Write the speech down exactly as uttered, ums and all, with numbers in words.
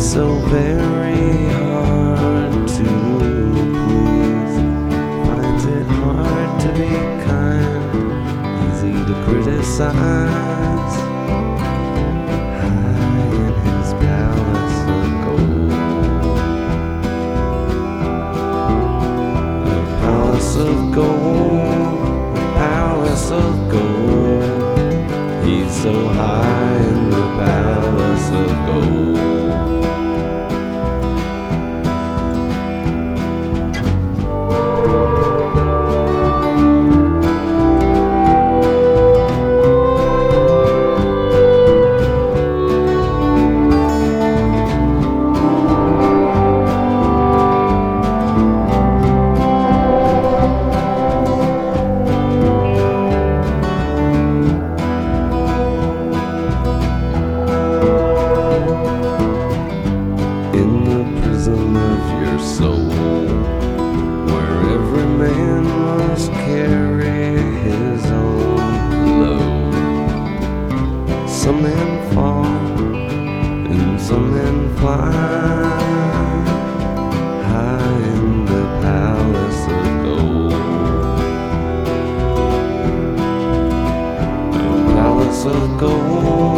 so very hard to please. Finds it hard to be kind, easy to criticize. High in his palace of gold, the palace of gold, the palace of gold. He's so high in the palace of gold. In the prison of your soul, where every man must carry his own load. Some men fall and some men fly high in the palace of gold. The palace of gold,